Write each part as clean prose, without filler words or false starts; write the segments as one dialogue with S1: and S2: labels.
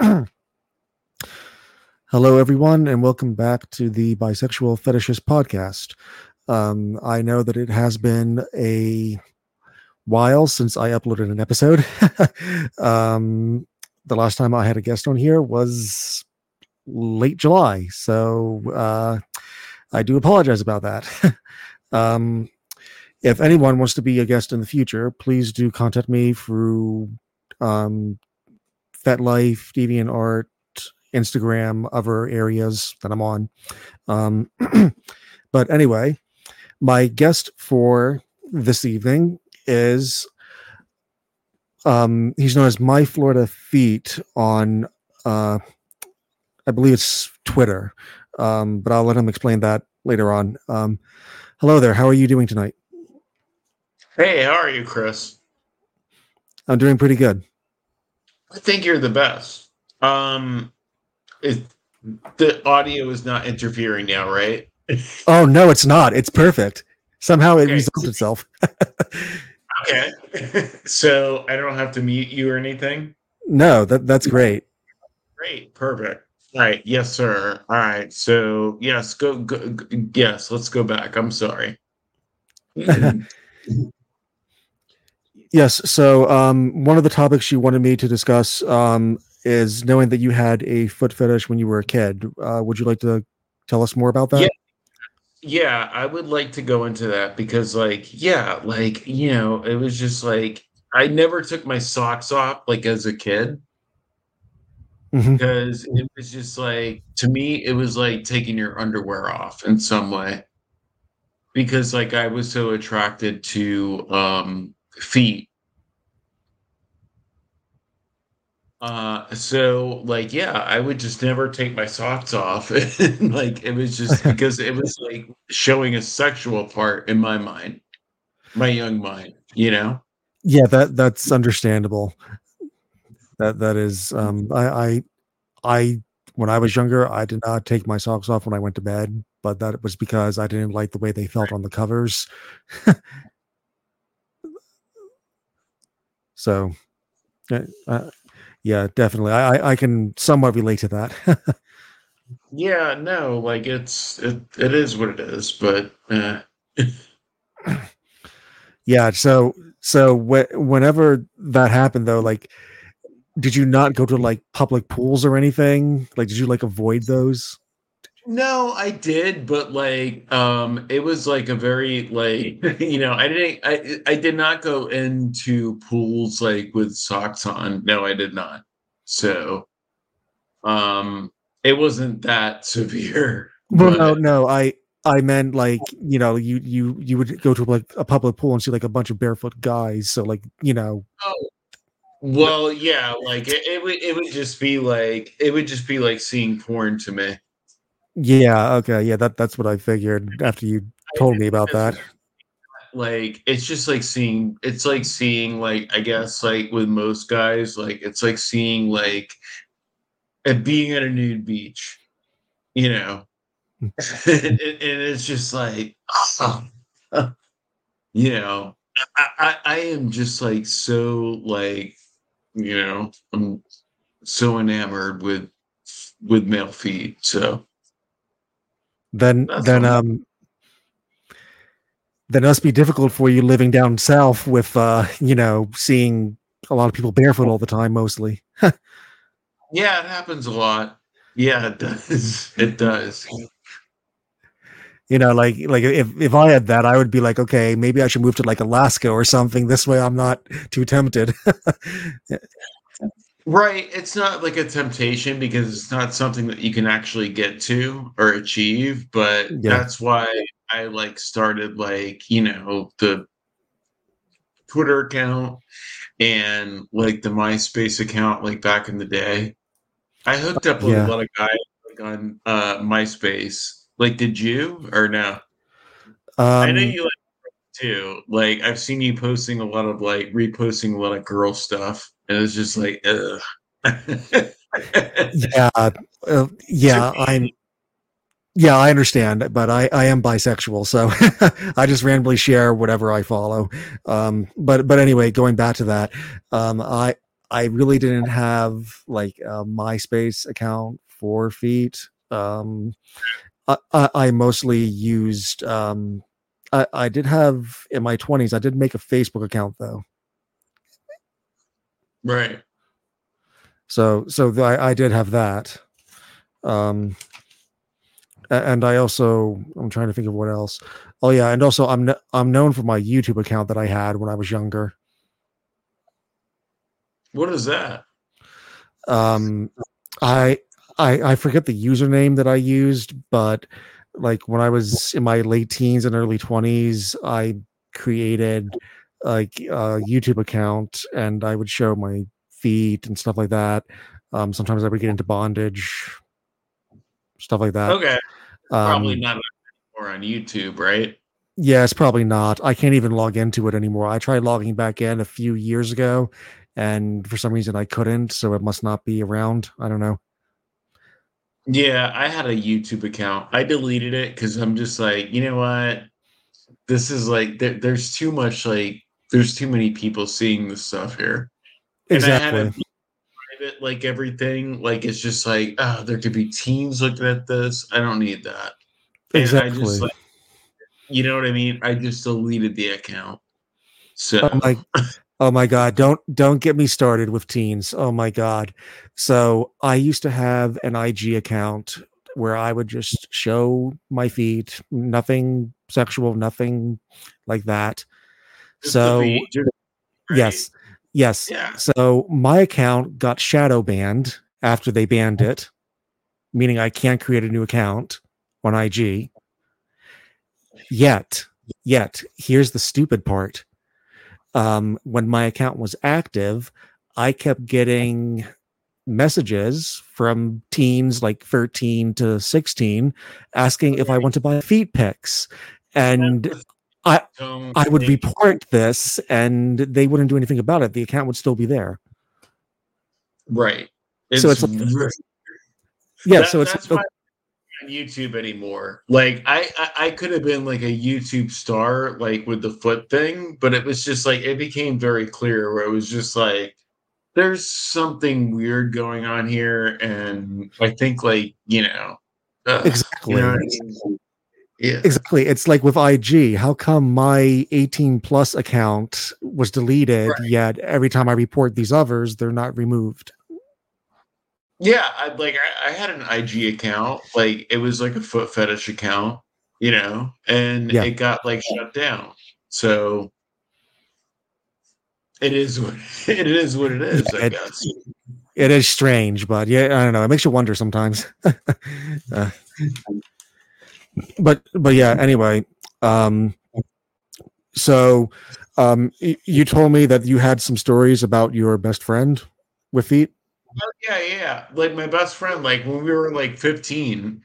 S1: Hello, everyone, and welcome back to the Bisexual Fetishist podcast. I know that it has been a while since I uploaded an episode. The last time I had a guest on here was late July, so I do apologize about that. If anyone wants to be a guest in the future, please do contact me through FetLife, DeviantArt, Instagram, other areas that I'm on. But anyway, my guest for this evening is he's known as My Florida Feet on I believe it's Twitter, but I'll let him explain that later on. Hello there, how are you doing tonight?
S2: Hey, how are you, Chris?
S1: I'm doing pretty good.
S2: I think you're the best. The audio is not interfering now, right?
S1: Oh no, it's not. It's perfect. Somehow it resolved itself.
S2: Okay. So I don't have to mute you or anything?
S1: No, that's great.
S2: Great. Perfect. All right. Yes, sir. All right. So yes, go yes, let's go back. I'm sorry.
S1: Yes. So one of the topics you wanted me to discuss is knowing that you had a foot fetish when you were a kid. Would you like to tell us more about that?
S2: Yeah, I would like to go into that because, it was just like I never took my socks off like as a kid because it was just like, to me, it was like taking your underwear off in some way because like I was so attracted to feet. So like, yeah, I would just never take my socks off. And like, it was just because it was like showing a sexual part in my mind, my young mind, you know?
S1: Yeah, that's understandable. That is I when I was younger, I did not take my socks off when I went to bed, but that was because I didn't like the way they felt on the covers. So, yeah, definitely. I can somewhat relate to that.
S2: Yeah, no, like it is what it is, but
S1: Yeah, so whenever that happened though, like did you not go to like public pools or anything? Like did you like avoid those?
S2: no, I did, but like it was like a very like I did not go into pools like with socks on. No, I did not. So um it wasn't that severe,
S1: Well, no,
S2: but
S1: no, I meant like, you would go to like a public pool and see like a bunch of barefoot guys, so like,
S2: oh, well, yeah, like it would just be like seeing porn to me.
S1: yeah, okay, yeah, that's what I figured after you
S2: I
S1: told me about
S2: just
S1: that.
S2: like it's just like seeing like, I guess, like with most guys, like it's like seeing like being at a nude beach, you know. And it's just like you know, I am just like so like, I'm so enamored with male feet. So
S1: Then
S2: that's
S1: then
S2: all.
S1: um then it must be difficult for you living down south with seeing a lot of people barefoot all the time mostly.
S2: Yeah, it happens a lot. Yeah, it does. It does.
S1: Like if I had that, I would be like, okay, maybe I should move to like Alaska or something. This way I'm not too tempted.
S2: Right. It's not like a temptation because it's not something that you can actually get to or achieve, but
S1: Yeah.
S2: that's why I like started like, the Twitter account and like the MySpace account like back in the day. I hooked up with a
S1: Yeah.
S2: lot of guys like on MySpace. Like, did you or no? I know
S1: Um
S2: you like too. Like I've seen you posting a lot of like reposting a lot of girl stuff, and it's just like, ugh.
S1: yeah.
S2: To
S1: Yeah,
S2: me,
S1: I understand, but I am bisexual, so I just randomly share whatever I follow. But anyway, going back to that, um, I I really didn't have like a MySpace account for feet. I mostly used. I did have in my 20s. I did make a Facebook account though.
S2: Right.
S1: I did have that. Um, and I also I'm trying to think of what else. Oh yeah, and also I'm known for my YouTube account that I had when I was younger.
S2: What is that?
S1: Um, I I forget the username that I used, but like when I was in my late teens and early 20s, I created like a YouTube account and I would show my feet and stuff like that. Sometimes I would get into bondage, stuff like that.
S2: Okay. Probably
S1: Um,
S2: not more on YouTube, right?
S1: yeah, it's probably not. I can't even log into it anymore. I tried logging back in a few years ago, and for some reason I couldn't, so it must not be around. I don't know.
S2: Yeah, I had a YouTube account. I deleted it because I'm just like, you know what? This is like there's too much like there's too many people seeing this stuff here. And I had
S1: Exactly.
S2: it private like everything. Like it's just like, oh, there could be teens looking at this. I don't need that. And I just
S1: Exactly.
S2: like, you know what I mean? I just deleted the account.
S1: Oh
S2: So
S1: my oh my god, don't get me started with teens. Oh my god. So I used to have an IG account where I would just show my feet, nothing sexual, nothing like that.
S2: just the
S1: So
S2: feed, right?
S1: yes. Yes.
S2: Yeah.
S1: So my account got shadow banned after they banned it, meaning I can't create a new account on IG. Yet, here's the stupid part. When my account was active, I kept getting messages from teens like 13 to 16 asking if I want to buy feet pics. And I
S2: Don't
S1: I would
S2: think
S1: report this and they wouldn't do anything about it. The account would still be there.
S2: right.
S1: So
S2: It's
S1: it's like yeah, so it's
S2: that's why I'm on YouTube anymore. Like I could have been like a YouTube star like with the foot thing, but it was just like it became very clear where it was just like there's something weird going on here, and I think like you know what I
S1: exactly.
S2: mean? Yeah.
S1: Exactly. It's like with IG. How come my 18 plus account was deleted,
S2: Right.
S1: yet every time I report these others, they're not removed?
S2: Yeah, I had an IG account, like it was like a foot fetish account, and
S1: Yeah.
S2: it got like shut down. So it is what it is what it
S1: Yeah.
S2: is, I guess.
S1: It is strange, but yeah, I don't know. It makes you wonder sometimes. uh, but yeah, anyway. Um, so you told me that you had some stories about your best friend with feet.
S2: Oh, yeah, yeah. Like my best friend, like when we were like 15,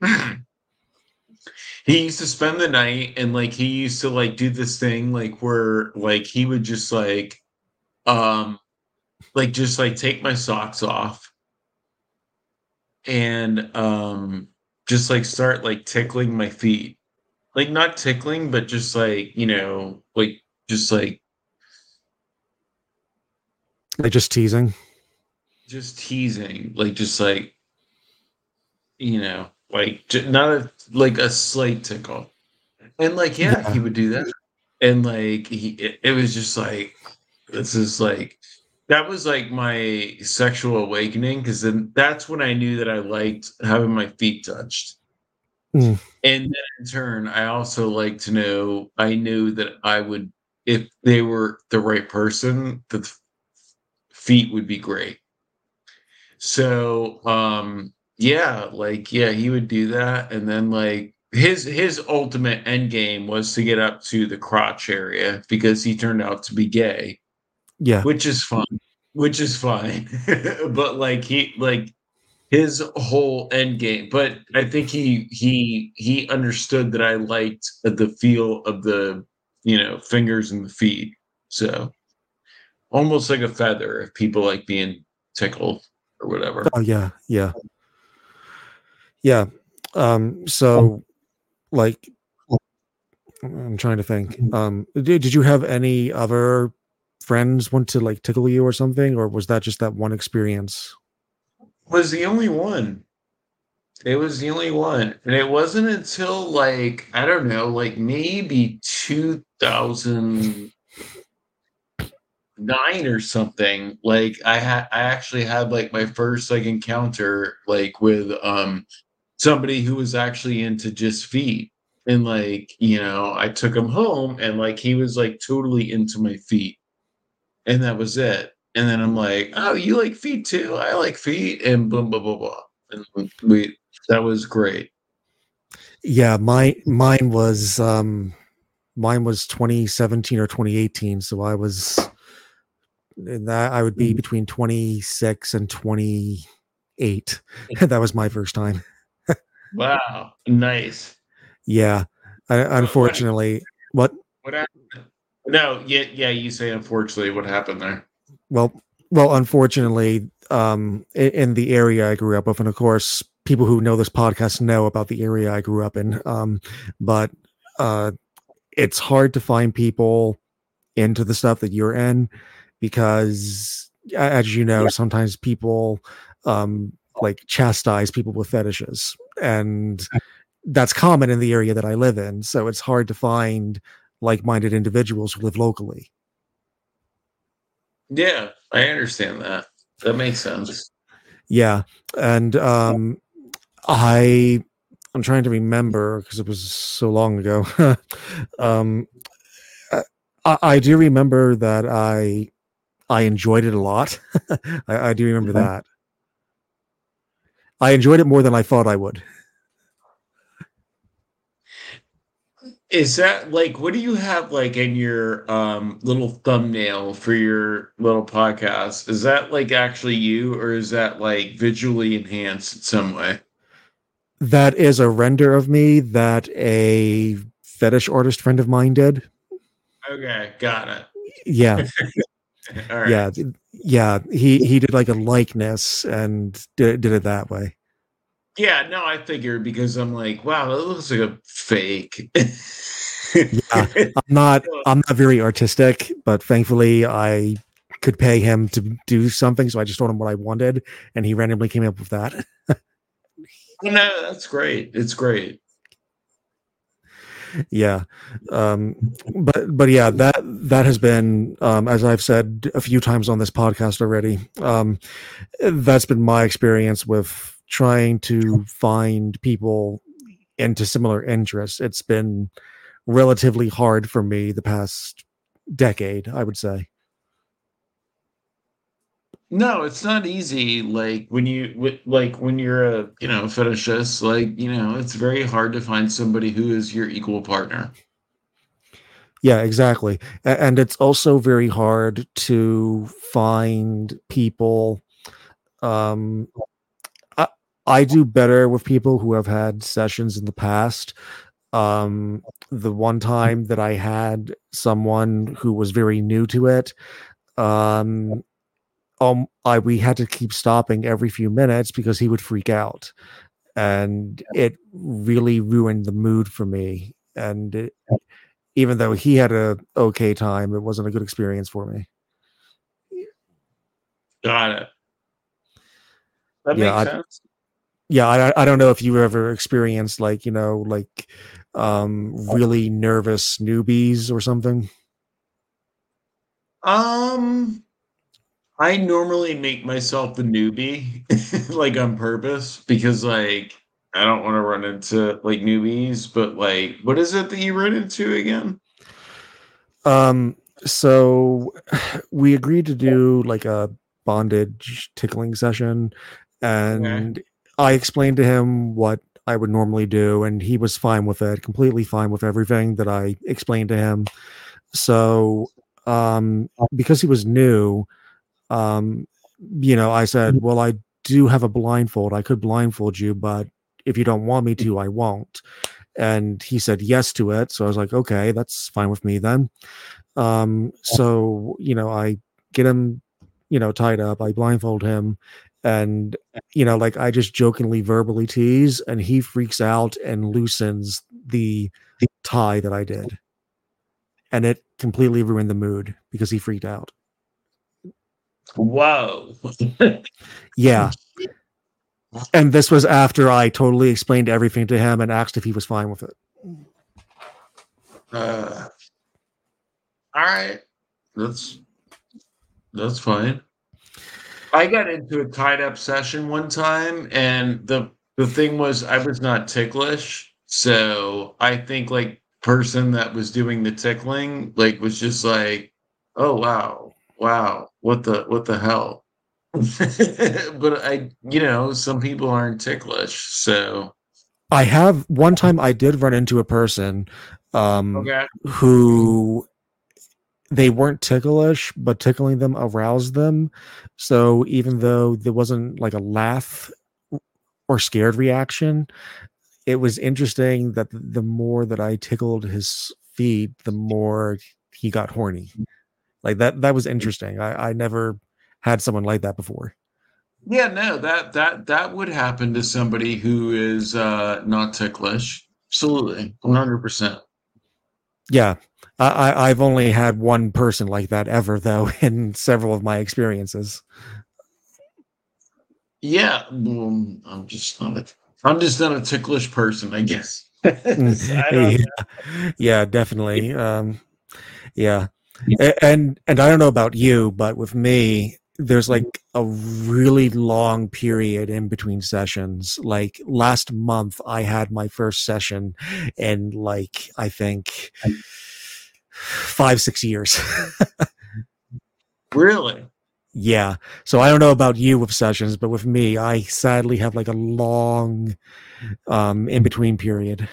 S2: he used to spend the night and like he used to like do this thing like where like he would um just like take my socks off and just like start like tickling my feet. Like not tickling, but just like, like just like
S1: Like just teasing.
S2: just teasing, like just like, like not like a slight tickle. And like, yeah, he
S1: Yeah.
S2: would do that. And like it was just like this is like that was like my sexual awakening because then that's when I knew that I liked having my feet touched.
S1: Mm,
S2: And then in turn, I also like to know I knew that I would if they were the right person, the feet would be great. So yeah, like yeah, he would do that and then like his ultimate end game was to get up to the crotch area because he turned out to be gay,
S1: yeah.
S2: which is fun, which is fine. But like his whole end game, but I think he understood that I liked the feel of the fingers and the feet. So almost like a feather if people like being tickled or whatever.
S1: Oh yeah. Yeah. Yeah. So like I'm trying to think. Did you have any other friends went to like tickle you or something, or was that just that one experience?
S2: Was the only one. It was the only one. And it wasn't until like, I don't know, like maybe 2009 or something. Like I actually had like my first like encounter like with somebody who was actually into just feet. And like, I took him home and like he was like totally into my feet. And that was it. And then I'm like, oh, you like feet too? I like feet, and boom, blah, blah, blah. And that was great.
S1: Yeah, mine was 2017 or 2018, so I was in that I would be between 26 and 28. That was my first time.
S2: Wow, nice.
S1: Yeah.
S2: What
S1: Unfortunately, what
S2: what happened? No, yeah, yeah. You say unfortunately, what happened there?
S1: well well unfortunately, in the area I grew up with, and of course people who know this podcast know about the area I grew up in, but uh it's hard to find people into the stuff that you're in because as you know, sometimes people like chastise people with fetishes, and that's common in the area that I live in, so it's hard to find like-minded individuals who live locally.
S2: Yeah, I understand that. That makes sense.
S1: Yeah, and I I'm trying to remember because it was so long ago. um, I do remember that I enjoyed it a lot. I do remember that. I enjoyed it more than I thought I would.
S2: Is that like what do you have like in your little thumbnail for your little podcast? Is that like actually you or is that like visually enhanced in some way?
S1: That is a render of me that a fetish artist friend of mine did.
S2: Okay, got it.
S1: Yeah,
S2: All
S1: yeah,
S2: right.
S1: yeah. He did like a likeness and did it that way.
S2: Yeah, no, I figured because I'm like, wow, that looks like a fake.
S1: Yeah, I'm not very artistic, but thankfully I could pay him to do something, so I just told him what I wanted, and he randomly came up with that.
S2: No, that's great. It's great.
S1: Yeah, um, but yeah, that has been, as I've said a few times on this podcast already. That's been my experience with trying to find people into similar interests. It's been relatively hard for me the past decade, I would say.
S2: No, it's not easy. Like like when you're a, fetishist, like, it's very hard to find somebody who is your equal partner.
S1: Yeah, exactly. And it's also very hard to find people. Um, I, I do better with people who have had sessions in the past. The one time that I had someone who was very new to it, um, we had to keep stopping every few minutes because he would freak out, and it really ruined the mood for me. And even though he had a okay time, it wasn't a good experience for me.
S2: Got it. That
S1: Yeah,
S2: makes sense.
S1: I don't know if you ever experienced like like really nervous newbies or something.
S2: Um, I normally make myself the newbie, like on purpose, because like I don't want to run into like newbies, but like what is it that you run into again?
S1: So we agreed to do like a bondage tickling session,
S2: Okay.
S1: and I explained to him what I would normally do, and he was fine with it, completely fine with everything that I explained to him. So, because he was new, um, I said, well, I do have a blindfold. I could blindfold you, but if you don't want me to, I won't. And he said yes to it. So I was like, okay, that's fine with me then. So, I get him, tied up, I blindfold him, and, like I just jokingly verbally tease, and he freaks out and loosens the tie that I did. And completely ruined the mood because he freaked out.
S2: Whoa.
S1: Yeah. And this was after I totally explained everything to him and asked if he was fine with it.
S2: All right. That's fine. I got into a tied up session one time, and the thing was I was not ticklish. So I think like person that was doing the tickling like was just like, oh wow, what the hell? But some people aren't ticklish, so
S1: I have one time I did run into a person
S2: okay.
S1: who they weren't ticklish, but tickling them aroused them. So even though there wasn't like a laugh or scared reaction, it was interesting that the more that I tickled his feet, the more he got horny. Like that was interesting. I never had someone like that before.
S2: Yeah, no, that would happen to somebody who is not ticklish. Absolutely, 100%.
S1: Yeah. I've only had one person like that ever, though, in several of my experiences.
S2: Yeah, I'm just not a ticklish person, I guess. I don't
S1: Yeah, definitely. Yeah. And I don't know about you, but with me, there's
S2: know.
S1: like a really long period in between sessions. Like last month, I had my first session in like, I think 5, 6 years.
S2: Really?
S1: Yeah. So I don't know about you with sessions, but with me, I sadly have like a long in between period.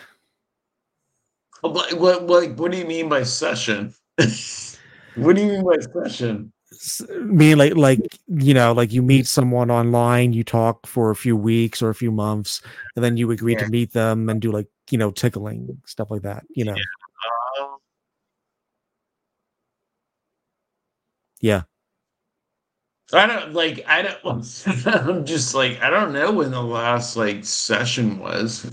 S2: What do you mean by session? What do you mean by session?
S1: Me like like you meet someone online, you talk for a few weeks or a few months, and then you agree
S2: Yeah.
S1: to meet them and do like tickling stuff like that.
S2: Um,
S1: Yeah.
S2: I don't I'm just like I don't know when the last like session was.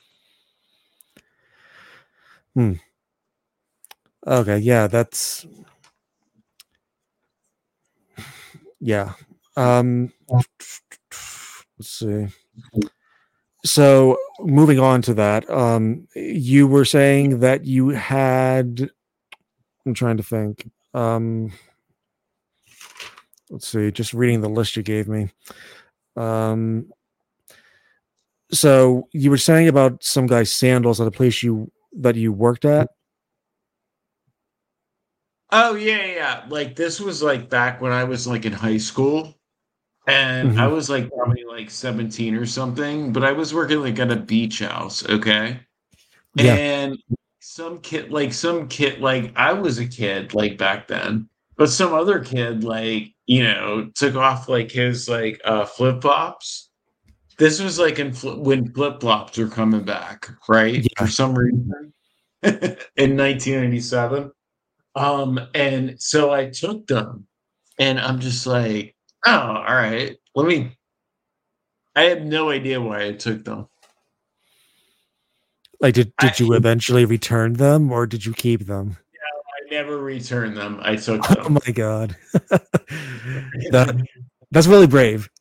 S1: Hmm. Okay. Yeah. That's yeah. Let's see. So moving on to that, you were saying that you had. I'm trying to think. Let's see. Just reading the list you gave me. Um, so you were saying about some guy's sandals at a place that you worked at.
S2: Oh yeah. Like this was like back when I was like in high school. And I
S1: Hmm.
S2: was like probably like 17 or something, but I was working like at a beach house, okay?
S1: Yeah.
S2: And some kid, like I was a kid like back then, but some other kid, like, took off like his like flip-flops. This was like when flip-flops were coming back, right? For
S1: Yeah.
S2: some reason in 1997. And so I took them and I'm just like, oh, all right, I have no idea why I took them.
S1: Like,
S2: I,
S1: did you eventually return them or did you keep them?
S2: I never returned them. I took
S1: Oh
S2: them.
S1: my god. that that's really brave.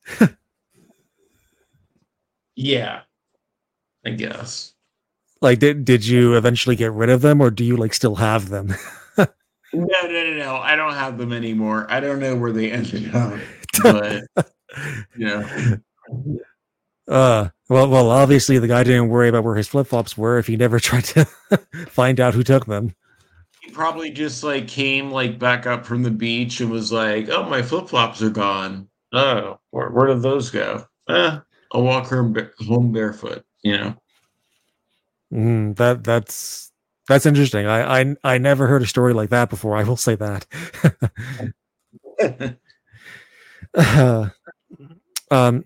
S2: Yeah, I guess.
S1: Like, did you eventually get rid of them or do you like still have them?
S2: No. I don't have them anymore. I don't know where they ended up, but you know,
S1: Well, obviously the guy didn't worry about where his flip flops were if he never tried to find out who took them.
S2: he probably just like came like back up from the beach and was like, "Oh, my flip flops are gone. Oh, where did those go? I'll walk home barefoot."
S1: That's interesting. I never heard a story like that before. I will say that. um,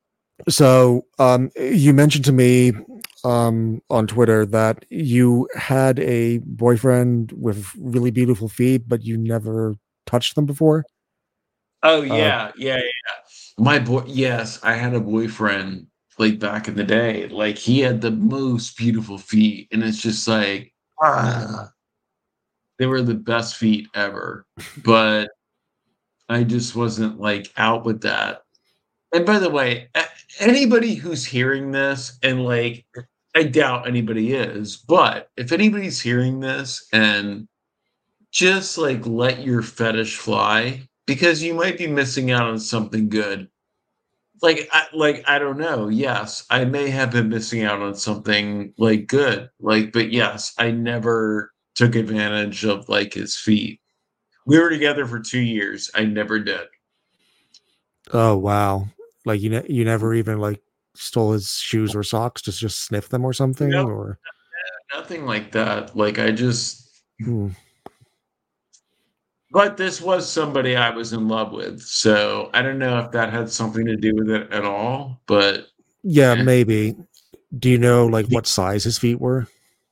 S1: you mentioned to me on Twitter that you had a boyfriend with really beautiful feet, but you never touched them before.
S2: Oh
S1: Uh,
S2: yeah. My boy, yes, I had a boyfriend like back in the day. Like he had the most beautiful feet, and it's just like, ah. They were the best feet ever, but I just wasn't like out with that. And by the way, anybody who's hearing this, and like, I doubt anybody is, but if anybody's hearing this and just like let your fetish fly, because you might be missing out on something good. I don't know. Yes, I may have been missing out on something like good. Like, but yes, I never took advantage of like his feet. We were together for 2 years. I never did.
S1: Oh wow! Like you never even like stole his shoes or socks to just sniff them or
S2: No,
S1: something, or
S2: nothing like that. Like I just
S1: hmm.
S2: but this was somebody I was in love with. So I don't know if that had something to do with it at all, but
S1: Yeah,
S2: eh.
S1: maybe. Do you know like what size his feet were?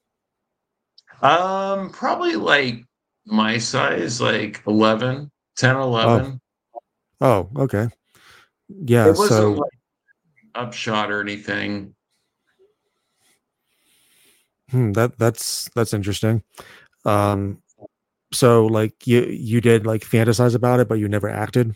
S2: Probably like my size, like 11, 10,
S1: Oh,
S2: 11.
S1: oh, okay. Yeah,
S2: It wasn't
S1: so
S2: like upshot or anything.
S1: that's interesting. Um, so like you did like fantasize about it, but you never acted.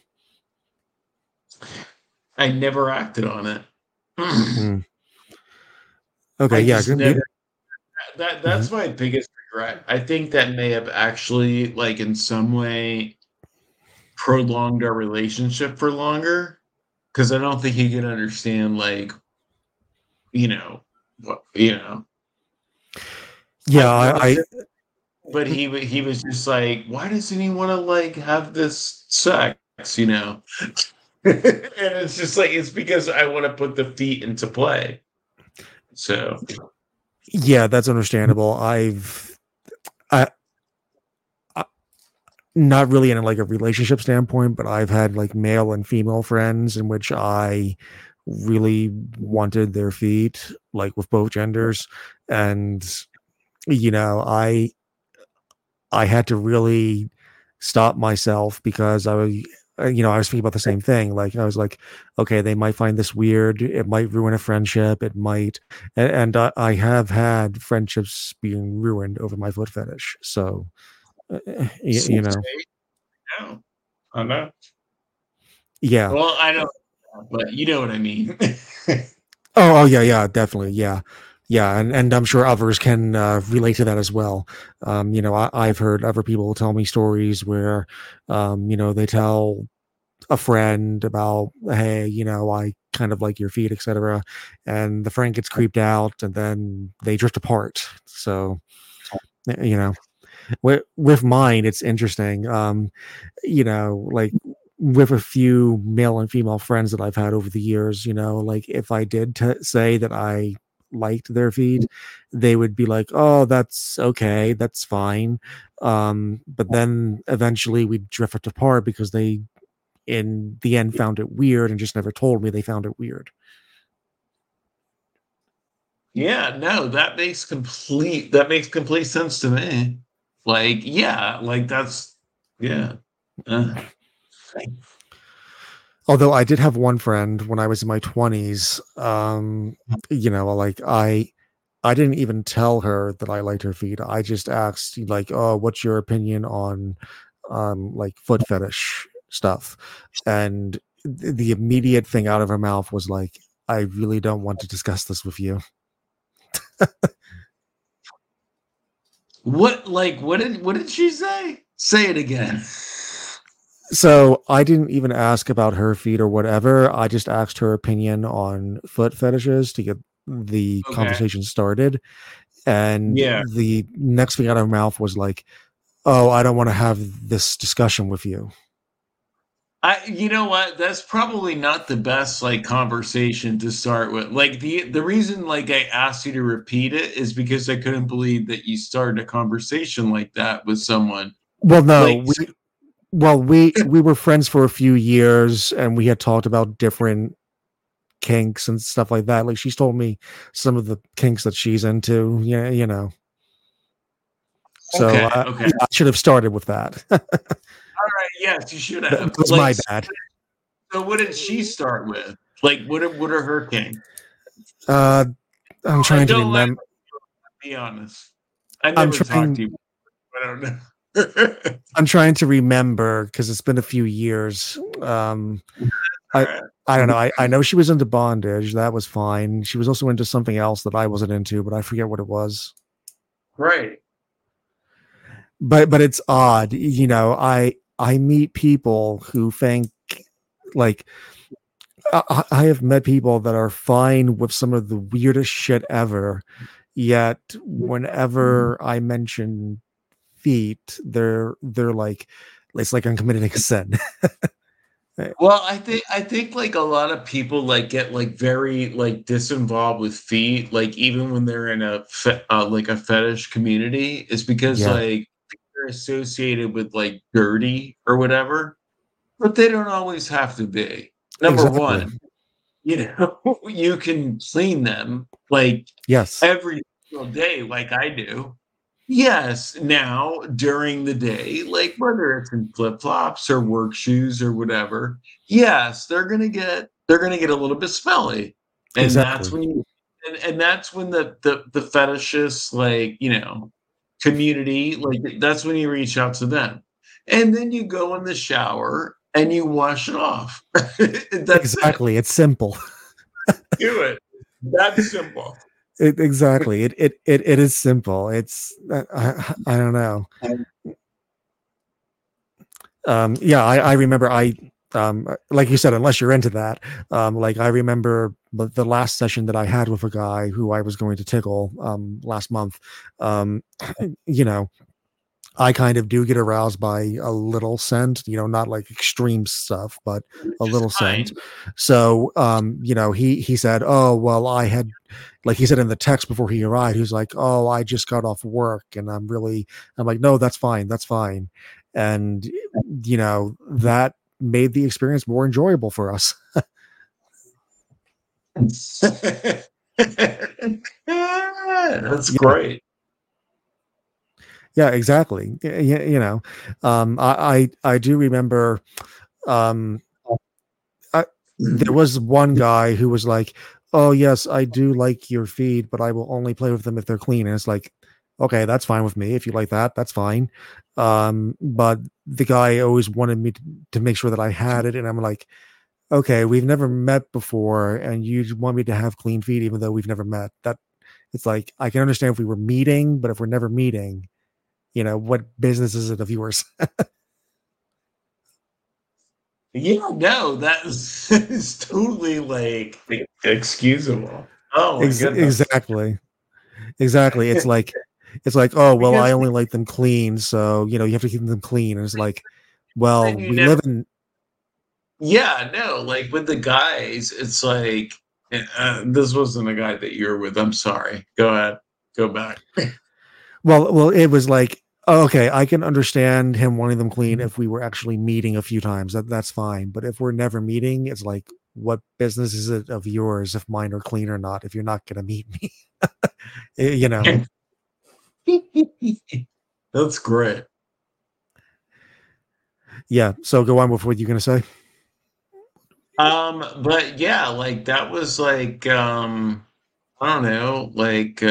S2: I never acted on it.
S1: Hmm. Okay,
S2: I
S1: yeah.
S2: just never that's
S1: Mhm.
S2: my biggest regret. I think that may have actually like in some way prolonged our relationship for longer because I don't think he could understand like, you know, what, I
S1: Yeah,
S2: wanted, but he was just like, why doesn't he want to like have this sex, and it's just like it's because I want to put the feet into play. So
S1: yeah, that's understandable. I, I not really in like a relationship standpoint, but I've had like male and female friends in which I really wanted their feet, like with both genders, and you know, I had to really stop myself because I was thinking about the same thing. Like I was like, okay, they might find this weird. It might ruin a friendship. It might, and I have had friendships being ruined over my foot fetish. So, you know,
S2: no, I know.
S1: yeah.
S2: Well, I don't, but you know what I mean.
S1: Oh, yeah, yeah, definitely, yeah, yeah, and I'm sure others can relate to that as well. I've heard other people tell me stories where, they tell a friend about, hey, I kind of like your feet, etc., and the friend gets creeped out, and then they drift apart. So, you know, with mine, it's interesting. Like with a few male and female friends that I've had over the years, like if I did say that I liked their feed, they would be like, "Oh, that's okay, that's fine." But then eventually we drift apart because they, in the end, found it weird and just never told me they found it weird.
S2: Yeah, no, that makes complete sense to me. Like, yeah, like that's yeah. Uh,
S1: Although I did have one friend when I was in my 20s, like I didn't even tell her that I liked her feet. I just asked like, "Oh, what's your opinion on like foot fetish stuff?" And the immediate thing out of her mouth was like, "I really don't want to discuss this with you."
S2: what did she say? Say it again.
S1: So I didn't even ask about her feet or whatever. I just asked her opinion on foot fetishes to get the
S2: Okay.
S1: conversation started. And
S2: Yeah.
S1: the next thing out of her mouth was like, "Oh, I don't want to have this discussion with you."
S2: You know what? That's probably not the best like conversation to start with. Like the reason like I asked you to repeat it is because I couldn't believe that you started a conversation like that with someone.
S1: Well, no,
S2: Like
S1: we were friends for a few years, and we had talked about different kinks and stuff like that. Like she's told me some of the kinks that she's into. Yeah, So
S2: okay, okay.
S1: yeah, I should have started with that.
S2: All right, yes, you should
S1: That
S2: have.
S1: was
S2: Like
S1: my bad.
S2: so what did she start with? Like what are her kinks?
S1: Uh, I'm trying to
S2: Don't lie,
S1: remember.
S2: be honest. I
S1: I'm
S2: never talked to
S1: trying.
S2: you. I don't know.
S1: I'm trying to remember because it's been a few years. I I don't know. I know she was into bondage. That was fine. She was also into something else that I wasn't into, but I forget what it was.
S2: Right.
S1: But it's odd, you know. I meet people who think like I have met people that are fine with some of the weirdest shit ever. Yet whenever I mention feet, they're like, it's like I'm committing a sin.
S2: Well, I think like a lot of people like get like very like disinvolved with feet, like even when they're in like a fetish community, is because
S1: Yeah,
S2: like they're associated with like dirty or whatever, but they don't always have to be. Number
S1: exactly.
S2: one, you can clean them like
S1: Yes,
S2: every single day, like I do. Yes, now during the day, like whether it's in flip-flops or work shoes or whatever, yes, they're gonna get a little bit smelly. And that's
S1: exactly.
S2: when that's when the fetishist like, community, like that's when you reach out to them. And then you go in the shower and you wash it off. That's it.
S1: Exactly. It's simple.
S2: Do it. That's simple.
S1: Exactly. It is simple. It's I don't know. Yeah, I remember like you said, unless you're into that, like I remember the last session that I had with a guy who I was going to tickle last month. Um, you know, I kind of do get aroused by a little scent, not like extreme stuff, but a
S2: Just
S1: little scent.
S2: fine.
S1: So, he said, "Oh, well, I had," like he said in the text before he arrived, he was like, "Oh, I just got off work and I'm like, no, that's fine. That's fine." And, that made the experience more enjoyable for us.
S2: That's
S1: Yeah.
S2: great.
S1: Yeah, exactly. I do remember, um, I, there was one guy who was like, "Oh yes, I do like your feed, but I will only play with them if they're clean." And it's like, okay, that's fine with me. If you like that, that's fine. But the guy always wanted me to make sure that I had it, and I'm like, okay, we've never met before, and you want me to have clean feed even though we've never met. That it's like I can understand if we were meeting, but if we're never meeting, what business is it of yours?
S2: Yeah, no, that is totally like excusable. Oh my goodness.
S1: Exactly. Exactly. It's like, oh well, I
S2: Because
S1: only like them clean, so you have to keep them clean. And it's like, well,
S2: then you
S1: we
S2: never,
S1: live in
S2: yeah, no, like with the guys, it's like this wasn't a guy that you're with. I'm sorry. Go ahead. Go back.
S1: well, it was like, oh, okay, I can understand him wanting them clean if we were actually meeting a few times. That's fine. But if we're never meeting, it's like, what business is it of yours if mine are clean or not? If you're not gonna meet me, you know.
S2: That's great.
S1: Yeah. So go on with what you're gonna say.
S2: But yeah, like that was like I don't know, like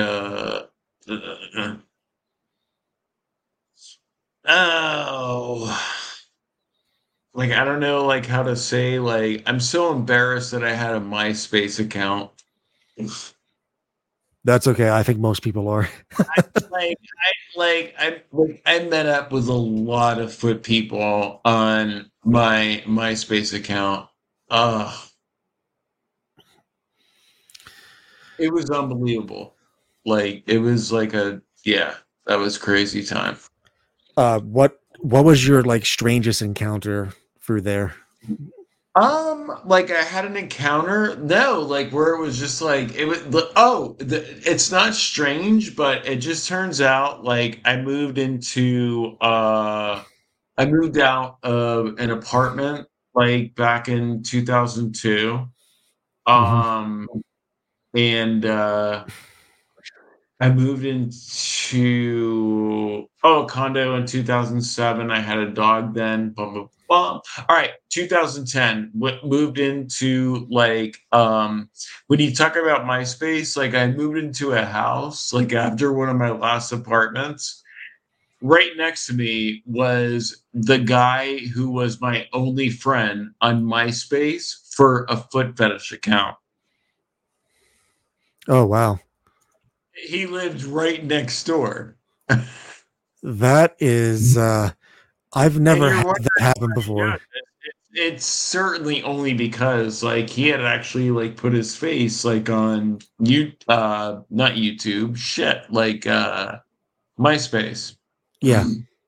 S2: oh, like I don't know like how to say like I'm so embarrassed that I had a MySpace account.
S1: That's okay. I think most people are.
S2: I met up with a lot of foot people on my MySpace account. Uh it was unbelievable. Like it was like yeah, that was crazy time.
S1: What was your like strangest encounter through there?
S2: Like I had an encounter, no, like where it was just like it was. It's not strange, but it just turns out like I moved out of an apartment like back in 2002,
S1: Hmm.
S2: um, and I moved into a condo in 2007. I had a dog then. Blah, blah, blah. All right, 2010. Moved into like when you talk about MySpace, like I moved into a house like after one of my last apartments, right next to me was the guy who was my only friend on MySpace for a foot fetish account.
S1: Oh wow.
S2: He lived right next door. And
S1: That is I've never
S2: you're
S1: had
S2: wondering,
S1: that happen
S2: yeah,
S1: before.
S2: it's certainly only because like he had actually like put his face like on you not YouTube, shit, like MySpace.
S1: Yeah.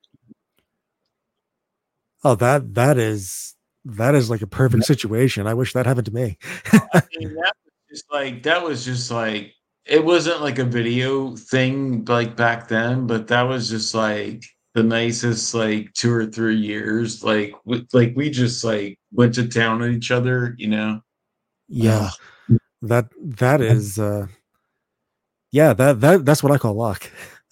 S1: Oh, that is like a perfect situation. I wish that happened to me.
S2: mean, that was just like it wasn't like a video thing like back then, but that was just like the nicest like 2 or 3 years. Like we just like went to town on each other, you know.
S1: Yeah.
S2: Ugh.
S1: That is yeah, that's what I call luck.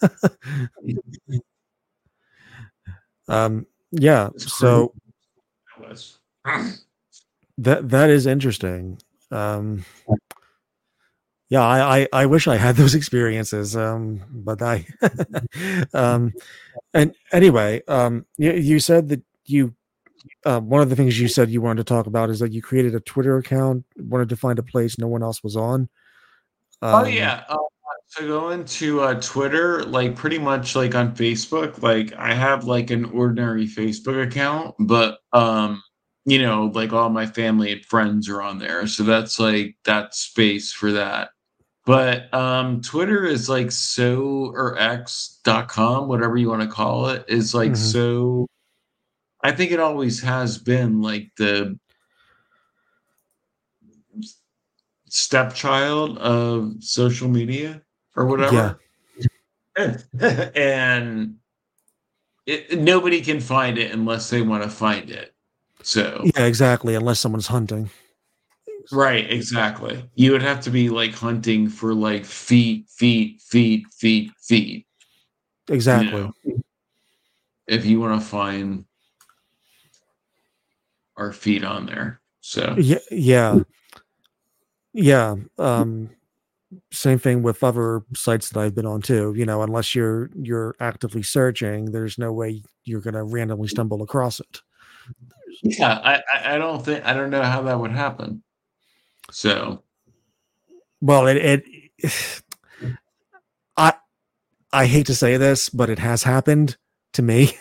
S1: Yeah,
S2: It's crazy.
S1: so
S2: That was.
S1: that is interesting. Um yeah, I wish I had those experiences. But I um and anyway, you said that you one of the things you said you wanted to talk about is that you created a Twitter account, wanted to find a place no one else was on.
S2: Oh
S1: Um,
S2: yeah. So going to Twitter, like pretty much like on Facebook, like I have like an ordinary Facebook account, but you know, like all my family and friends are on there. So that's like that space for that. But Twitter is like so or X.com, whatever you want to call it, is like
S1: mhm.
S2: so I think it always has been like the stepchild of social media or
S1: Yeah,
S2: whatever. And nobody can find it unless they want to find it. So,
S1: yeah, exactly. Unless someone's hunting.
S2: right, exactly. You would have to be like hunting for like feet, you
S1: Exactly.
S2: know, if you want to find our feet on there. So,
S1: Yeah, yeah, yeah. Same thing with other sites that I've been on too. You know, unless you're actively searching, there's no way you're gonna randomly stumble across it.
S2: yeah, I don't think, I don't know how that would happen. So,
S1: Well, I I hate to say this, but it has happened to me.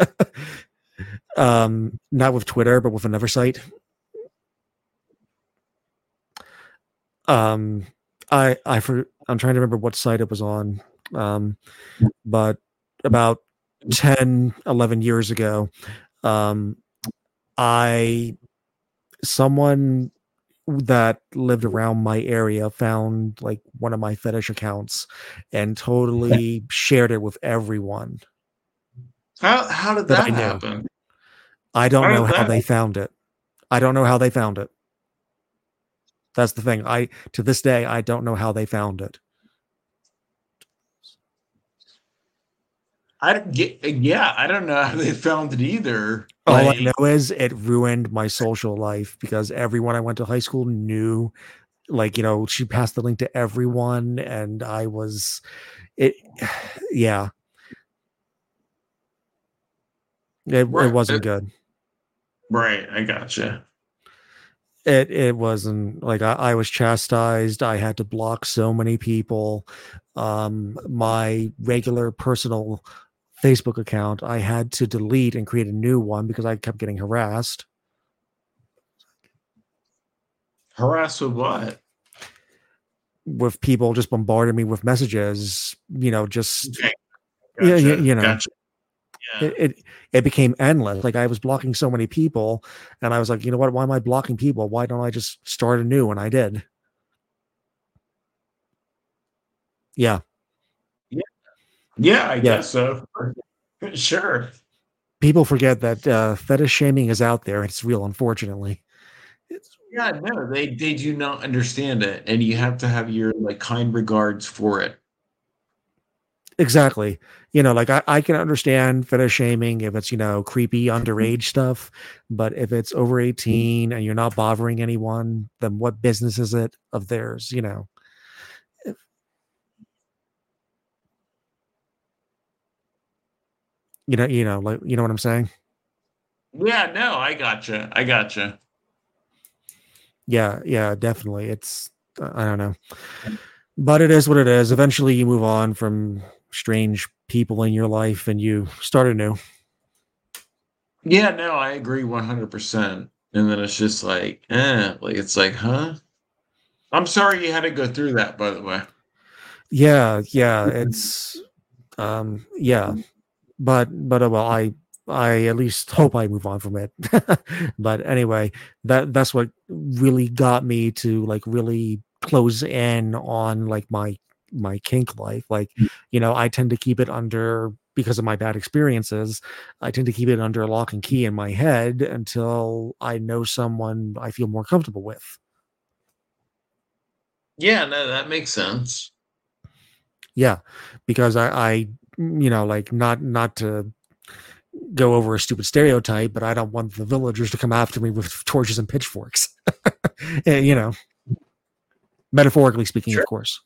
S1: Not with Twitter, but with another site. Um, I'm trying to remember what site it was on. Um, but about 10, 11 years ago, um, I someone that lived around my area found like one of my fetish accounts and totally shared it with everyone
S2: how did
S1: that
S2: that
S1: I knew.
S2: happen?
S1: I don't
S2: How
S1: know
S2: did
S1: how
S2: that
S1: they found it. I don't know how they found it. That's the thing. I to this day I don't know how they found it.
S2: I don't get, yeah, I don't know how they found it either.
S1: All I
S2: Like,
S1: know is it ruined my social life because everyone I went to high school knew, like, she passed the link to everyone, and I was it. Yeah, it
S2: right,
S1: wasn't good.
S2: right, I gotcha.
S1: It wasn't like I was chastised. I had to block so many people. My regular personal Facebook account, I had to delete and create a new one because I kept getting harassed
S2: Harass with what?
S1: with people just bombarding me with messages. Just
S2: Okay,
S1: yeah,
S2: gotcha, gotcha. Yeah.
S1: it it became endless. Like I was blocking so many people, and I was like, you know what? Why am I blocking people? Why don't I just start anew? And I did. Yeah,
S2: Yeah, yeah, I
S1: yeah.
S2: guess so. Sure.
S1: People forget that fetish shaming is out there. It's real, unfortunately. It's,
S2: Yeah, no, they do not understand it, and you have to have your like kind regards for it.
S1: exactly. Like I can understand fetish shaming if it's creepy underage stuff, but if it's over 18 and you're not bothering anyone, then what business is it of theirs? If- like you know what I'm saying?
S2: Yeah, no, I gotcha. I gotcha.
S1: Yeah, yeah, definitely. It's I don't know, but it is what it is. Eventually, you move on from strange people in your life and you start anew.
S2: Yeah, no, I agree 100%. And then it's just like it's like, huh? I'm sorry you had to go through that, by the way.
S1: Yeah, yeah, it's yeah, but well, I at least hope I move on from it. But anyway, that's what really got me to like really close in on like my kink life. Like, I tend to keep it under because of my bad experiences. I tend to keep it under lock and key in my head until I know someone I feel more comfortable with.
S2: Yeah, no, that makes sense.
S1: Yeah, because like not to go over a stupid stereotype, but I don't want the villagers to come after me with torches and pitchforks. And, metaphorically speaking, of
S2: Sure.
S1: course.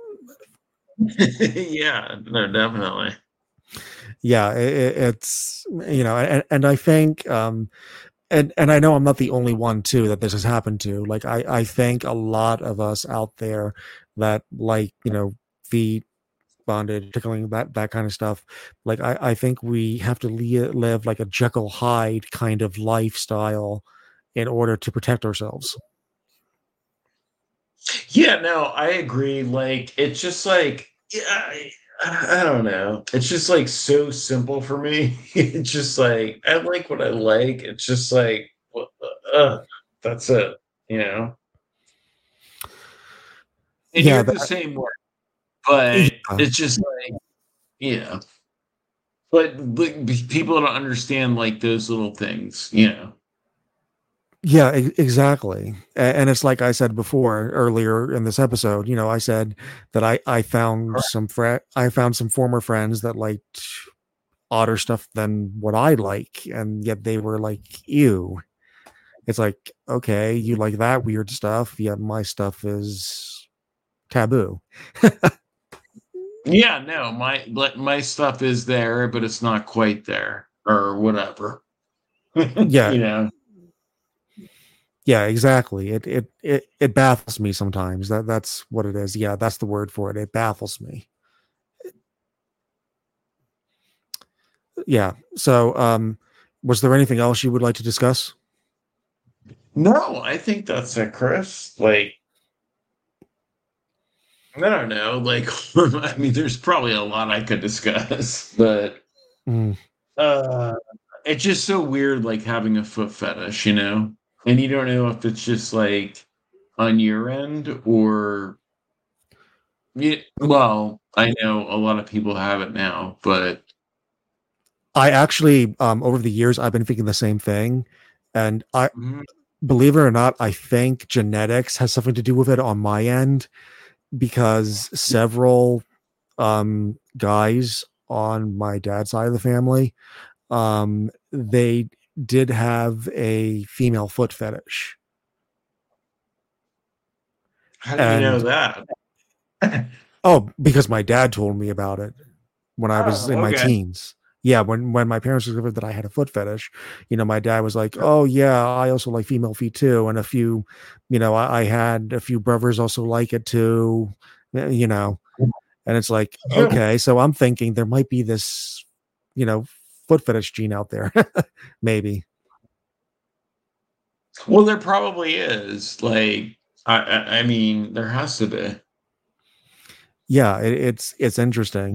S2: Yeah, no, definitely.
S1: Yeah, it's and I think and I know I'm not the only one too that this has happened to. Like I think a lot of us out there that like feet bondage, tickling, that kind of stuff. Like I think we have to live like a Jekyll Hyde kind of lifestyle in order to protect ourselves.
S2: Yeah, no, I agree. Like, it's just like, yeah, I don't know. It's just like so simple for me. It's just like, I like what I like. It's just like, that's it, you know? And
S1: Yeah,
S2: you're the same way, but
S1: yeah,
S2: it's just like, yeah. But like, people don't understand like those little things, you know?
S1: yeah, exactly. And it's like I said before earlier in this episode. I said that I found some former friends that liked odder stuff than what I like, and yet they were like, "Ew." It's like, okay, you like that weird stuff, yet my stuff is taboo.
S2: Yeah, no, my stuff is there, but it's not quite there or whatever.
S1: Yeah,
S2: You know?
S1: yeah, exactly. It baffles me sometimes. That's what it is. Yeah, that's the word for it. It baffles me. Yeah. So, was there anything else you would like to discuss?
S2: No, I think that's it, Chris. Like, I don't know. Like, I mean, there's probably a lot I could discuss, but
S1: Mm,
S2: uh, it's just so weird, like having a foot fetish, you know? And you don't know if it's just like on your end or, well, I know a lot of people have it now, but
S1: I actually, over the years, I've been thinking the same thing, and I
S2: mm,
S1: believe it or not, I think genetics has something to do with it on my end because several guys on my dad's side of the family, they did have a female foot fetish.
S2: how do you know
S1: And
S2: that?
S1: oh, because my dad told me about it when I was
S2: Oh,
S1: in my
S2: okay.
S1: teens. Yeah, when my parents discovered that I had a foot fetish, my dad was like, "Oh yeah, I also like female feet too." And a few, I had a few brothers also like it too, eh, you know. And it's like, okay, so I'm thinking there might be this, you know, foot fetish gene out there, maybe.
S2: Well, there probably is. Like, I mean, there has to be.
S1: Yeah, it's interesting.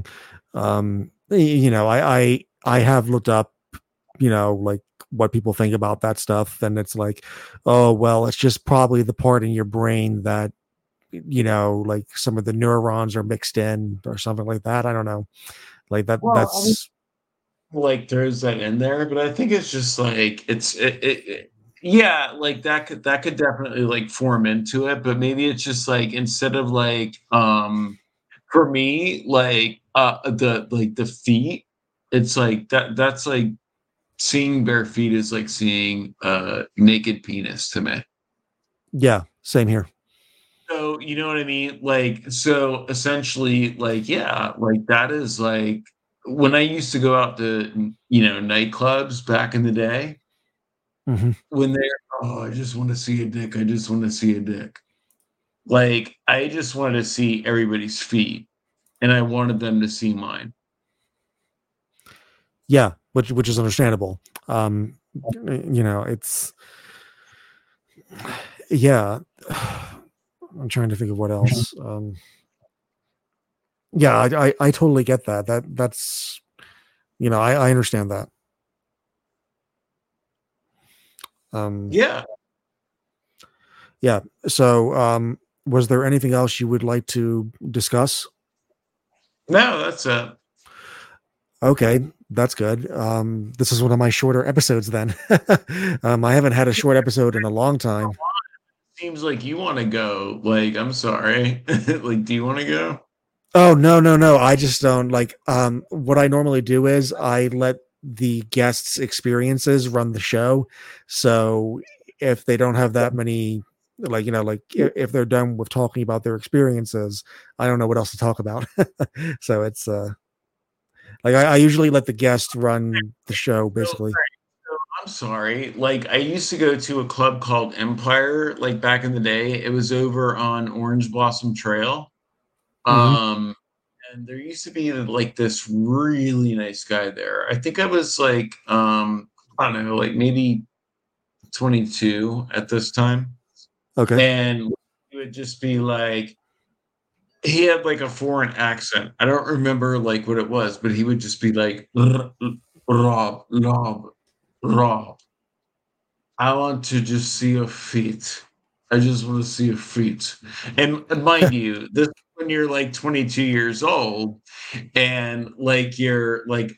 S1: I have looked up, like what people think about that stuff, and it's like, oh well, it's just probably the part in your brain that like some of the neurons are mixed in or something like that. I don't know, like that.
S2: Well, I mean,
S1: That's
S2: like throws that in there, but I think it's just like yeah, like that could definitely like form into it, but maybe it's just like instead of like for me like the feet, it's like that's like seeing bare feet is like seeing naked penis to me.
S1: yeah, same here.
S2: So, you know what I mean? Like, so essentially, like, yeah, like that is like, when I used to go out to, nightclubs back in the day,
S1: Hmm.
S2: when they're, "Oh, I just wanna see a dick, I just wanna see a dick." Like, I just wanted to see everybody's feet, and I wanted them to see mine.
S1: Yeah, which is understandable. It's yeah. I'm trying to think of what else. Yeah, I totally get that. That's I understand that. Um,
S2: Yeah.
S1: yeah. So, was there anything else you would like to discuss?
S2: No, that's,
S1: Okay, that's good. This is one of my shorter episodes then. I haven't had a short episode in a long time.
S2: seems like you wanna go, like, I'm sorry. Like, do you wanna go?
S1: Oh, no, no, no. I just don't like what I normally do is I let the guests' experiences run the show. So if they don't have that many if they're done with talking about their experiences, I don't know what else to talk about. So it's I usually let the guest run the show
S2: So
S1: basically.
S2: so I'm sorry, like, I used to go to a club called Empire, like, back in the day. It was over on Orange Blossom Trail.
S1: Hmm.
S2: Um, and there used to be, like, this really nice guy there. I think I was, like, I don't know, like, maybe 22 at this time,
S1: Okay.
S2: and he would just be like he had, like, a foreign accent. I don't remember, like, what it was, but he would just be like, Rob, Rob, Rob, I want to just see your feet. I just wanna see your feet." And mind you, this is when you're, like, 22 years old and, like, you're, like,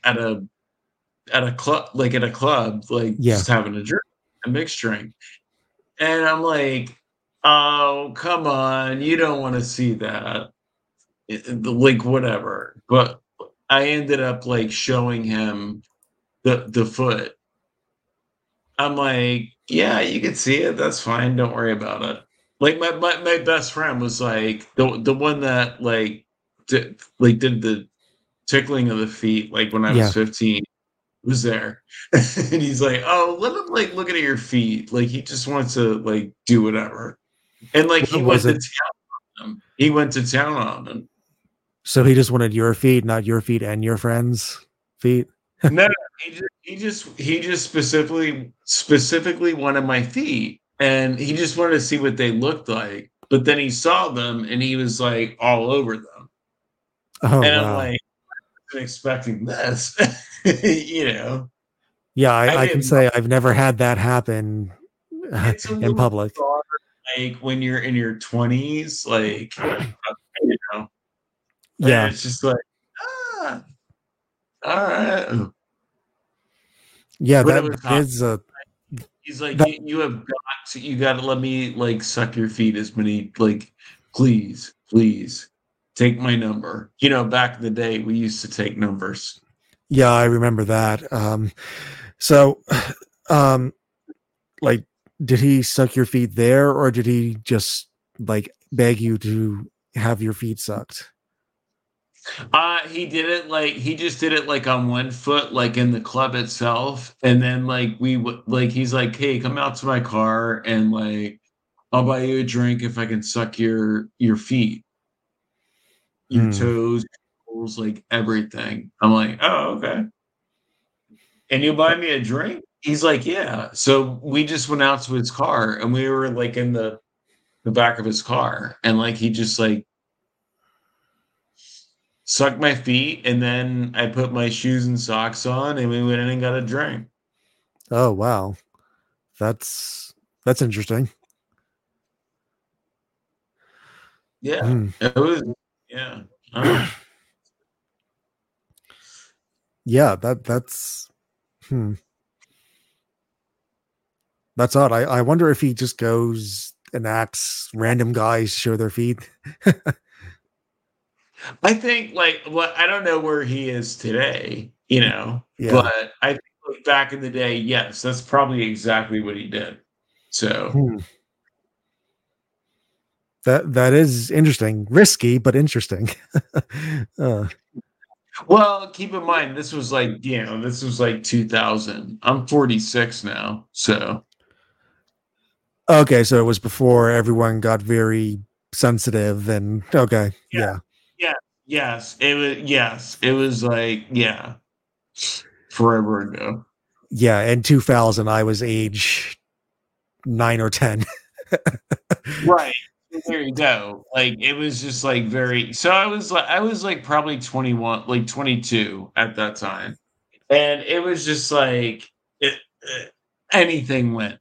S2: at a club, like,
S1: Yeah.
S2: just having a drink, a mixed drink. And I'm like, "Oh, come on, you don't wanna see that." Like, whatever. But I ended up, like, showing him the foot. I'm like, "Yeah, you can see it, that's fine, don't worry about it." Like, my best friend was, like, the one that, did the tickling of the feet, like, when I was
S1: Yeah.
S2: 15, was there. And he's like, "Oh, let him, like, look at your feet." Like, he just wants to, like, do whatever. And, like, he
S1: Was
S2: went to
S1: it
S2: town on him. He went to town on him.
S1: so he just wanted your feet, not your feet and your friends' feet?
S2: No, no, he just specifically wanted my feet, and he just wanted to see what they looked like, but then he saw them, and he was, like, all over them,
S1: Oh,
S2: and I'm
S1: wow.
S2: like, "Wasn't expecting this." You know?
S1: Yeah,
S2: I
S1: I can
S2: didn't know.
S1: say I've never had that happen
S2: It's a
S1: in
S2: little
S1: public.
S2: bizarre, like, when you're in your 20s, you know? And
S1: Yeah.
S2: it's just like, "Ah, alright."
S1: Yeah,
S2: But it
S1: that
S2: was
S1: that
S2: hot.
S1: is a
S2: He's like,
S1: that
S2: You have got to you gotta let me, like, suck your feet as many like, please, please, take my number." Back in the day, we used to take numbers.
S1: yeah, I remember that. So, um, like, did he suck your feet there, or did he just, like, beg you to have your feet sucked?
S2: He just did it, like, on one foot, like, in the club itself, and then, like, we would like, he's like, "Hey, come out to my car, and, like, I'll buy you a drink if I can suck your feet, your
S1: Hmm.
S2: toes, ankles, like, everything." I'm like, "Oh, okay." "And you
S1: Uh,
S2: buy me a drink?" He's like, "Yeah." So we just went out to his car and we were like in the back of his car and like he just like sucked my feet and then I put my shoes and socks on and we went in and got a drink.
S1: Oh, wow. That's that's interesting.
S2: Yeah.
S1: Hmm.
S2: It was yeah. Oh.
S1: Yeah, hmm, that's odd. I wonder if he just goes and asks random guys to show their feet.
S2: I think like what I don't know where he is today,
S1: Yeah.
S2: but I think like back in the day, yes, that's probably exactly what he did. So
S1: Hmm. That is interesting. Risky, but interesting. uh,
S2: Well, keep in mind this was like, this was like 2000. I'm 46 now, so
S1: Okay, so it was before everyone got very sensitive and okay,
S2: yeah,
S1: yeah.
S2: yeah, yes, it was like forever ago.
S1: Yeah, in 2000 I was age 9 or 10.
S2: Right. So there you go. Like it was just like very so I was like probably 21, like 22 at that time. And it was just like anything went.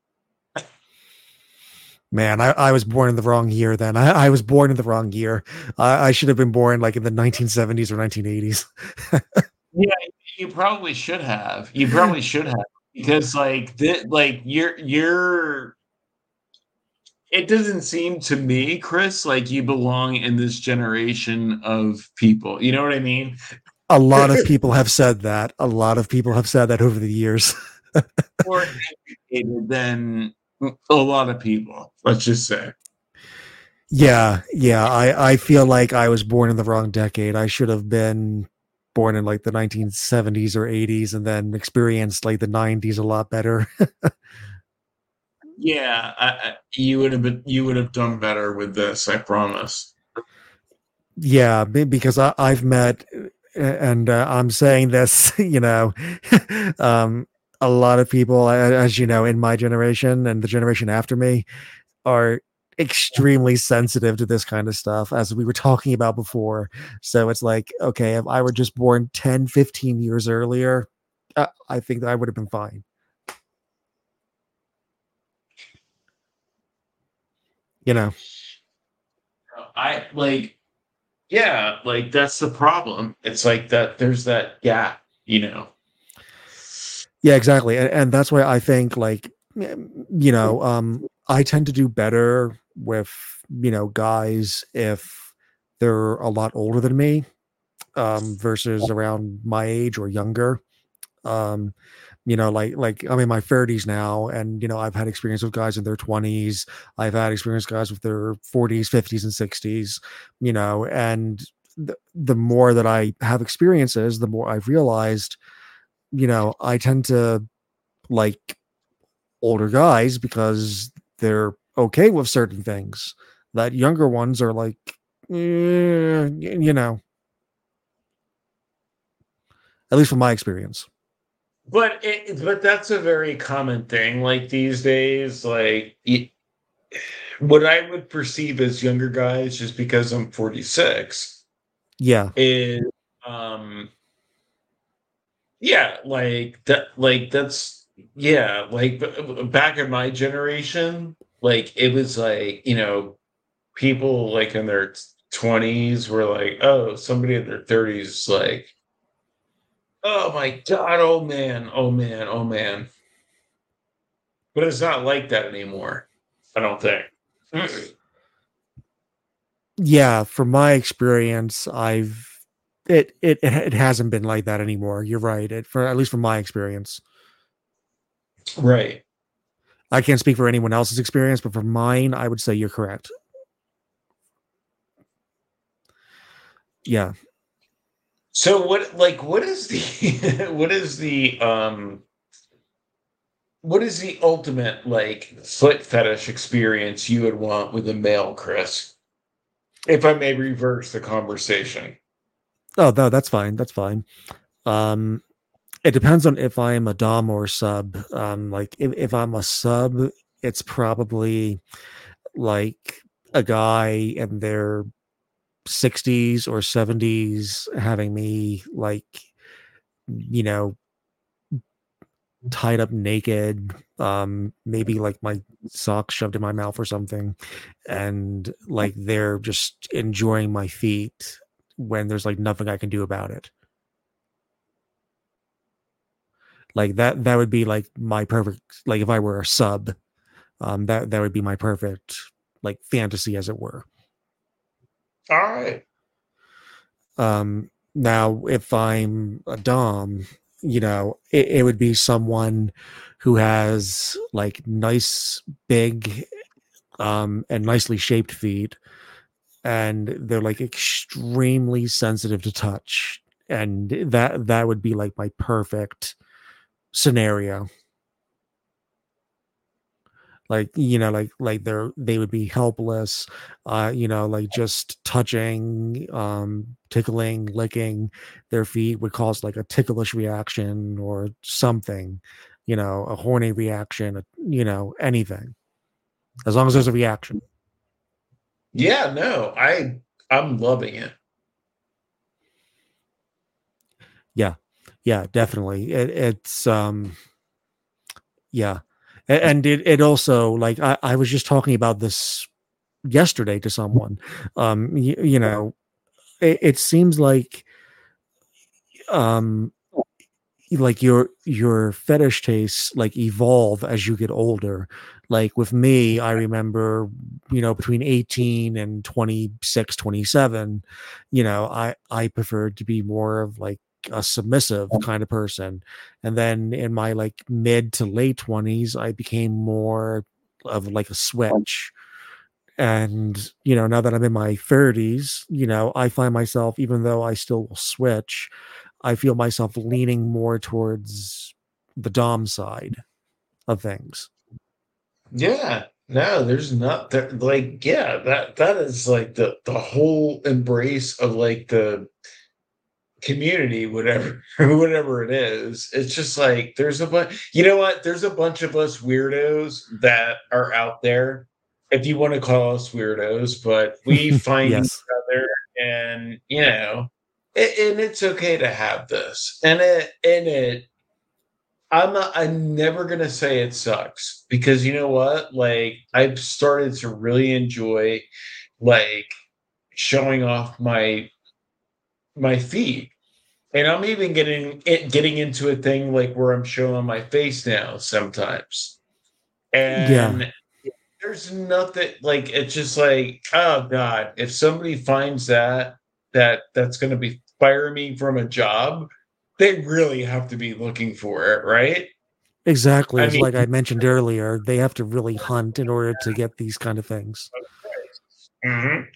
S1: Man, I was born in the wrong year then. I was born in the wrong year. I should have been born like in the 1970s or 1980s.
S2: Yeah, you probably should have. You probably should have because like you're it doesn't seem to me, Chris, like you belong in this generation of people. You know what I mean?
S1: A lot of people have said that. A lot of people have said that over the years.
S2: More educated than a lot of people, let's just say.
S1: Yeah, yeah. I feel like I was born in the wrong decade. I should have been born in like the 1970s or 80s and then experienced like the 90s a lot better.
S2: Yeah, you would have done better with this, I promise.
S1: Yeah, because I've met, and I'm saying this, um, a lot of people, as you know, in my generation and the generation after me, are extremely sensitive to this kind of stuff, as we were talking about before. So it's like, okay, if I were just born 10, 15 years earlier, I think that I would have been fine. You know?
S2: I like yeah, like that's the problem. It's like that there's that gap.
S1: Yeah, exactly. And that's why I think like, I tend to do better with, guys if they're a lot older than me, versus around my age or younger. Um, like I'm in my 30s now, and I've had experience with guys in their 20s. I've had experience with guys with their 40s, 50s, and 60s. And the more that I have experiences, the more I've realized, I tend to like older guys because they're okay with certain things that younger ones are like, you know, at least from my experience.
S2: But that's a very common thing. Like these days, what I would perceive as younger guys, just because I'm 46,
S1: Yeah.
S2: is um yeah, that's back in my generation, like it was like, people like in their 20s were like, oh, somebody in their 30s like, oh my god, oh man, oh man, oh man. But it's not like that anymore, I don't think.
S1: Yeah. From my experience, it hasn't been like that anymore. You're right. For at least from my experience,
S2: Right.
S1: I can't speak for anyone else's experience, but for mine, I would say you're correct. Yeah.
S2: So what is the what is the ultimate like foot fetish experience you would want with a male, Chris? If I may reverse the conversation.
S1: Oh, no, that's fine. That's fine. Um, it depends on if I'm a dom or a sub. Like if I'm a sub, it's probably like a guy in their 60s or 70s having me like, you know, tied up naked, maybe like my socks shoved in my mouth or something, and like they're just enjoying my feet when there's like nothing I can do about it. Like that would be like my perfect, like if I were a sub, that would be my perfect like fantasy, as it were.
S2: All right.
S1: Now if I'm a dom, it would be someone who has like nice big, and nicely shaped feet, and they're like extremely sensitive to touch, and that would be like my perfect scenario. Like, they would be helpless, like just touching, tickling, licking their feet would cause like a ticklish reaction or something, a horny reaction, anything, as long as there's a reaction.
S2: Yeah, no, I'm loving it.
S1: Yeah, yeah, definitely. Yeah. And it also, like, I was just talking about this yesterday to someone. It seems um like your fetish tastes like evolve as you get older. Like with me, I remember, between 18 and 26, 27, I preferred to be more of like a submissive kind of person. And then in my like mid to late 20s, I became more of like a switch. And now that I'm in my 30s, I find myself, even though I still will switch, I feel myself leaning more towards the dom side of things.
S2: Yeah, no, there's not there like yeah, that is like the whole embrace of like the community, whatever whatever it is. It's just like there's a bunch, you know what? There's a bunch of us weirdos that are out there, if you want to call us weirdos, but we find each
S1: Yes,
S2: other and and it's okay to have this. And I'm never gonna say it sucks because you know what? Like I've started to really enjoy like showing off my feet. And I'm even getting into a thing like where I'm showing my face now sometimes.
S1: yeah,
S2: And there's nothing like it's just like, oh God, if somebody finds that's gonna be fire me from a job, they really have to be looking for it, right?
S1: exactly.
S2: I
S1: It's
S2: mean,
S1: like I mentioned earlier, they have to really hunt in order to get these kind of things.
S2: mhm.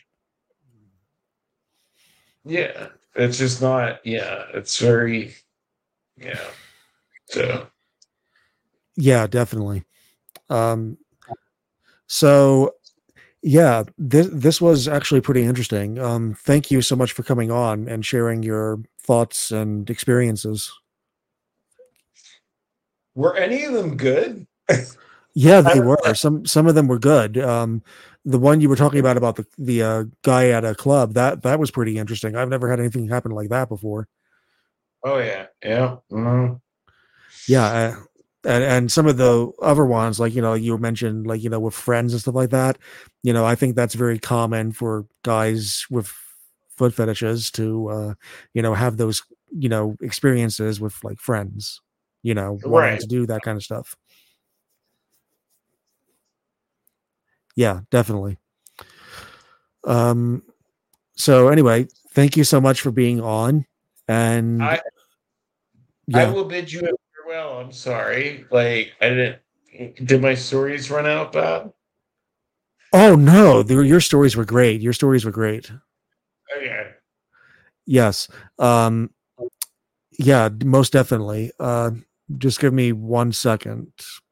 S2: Yeah. It's just not, yeah, it's very, yeah. So
S1: Yeah, definitely. Um, so yeah, this was actually pretty interesting. Thank you so much for coming on and sharing your thoughts and experiences.
S2: were any of them good?
S1: Yeah,
S2: I
S1: they were. Some of them were good. The one you were talking about the guy at a club, that was pretty interesting. I've never had anything happen like that before.
S2: Oh yeah, yeah. Mhm.
S1: Yeah, and some of the other ones, like you mentioned, like with friends and stuff like that. I think that's very common for guys with foot fetishes to have those experiences with like friends. Wanting
S2: Right.
S1: to do that kind of stuff. Yeah, definitely. Um, So anyway, thank you so much for being on. And
S2: I I
S1: yeah.
S2: will bid you a farewell. I'm sorry. Like I didn't. Did my stories run out, Bob?
S1: Oh no, your stories were great. Your stories were great.
S2: Okay.
S1: Yes. Um, yeah, most definitely. Just give me 1 second.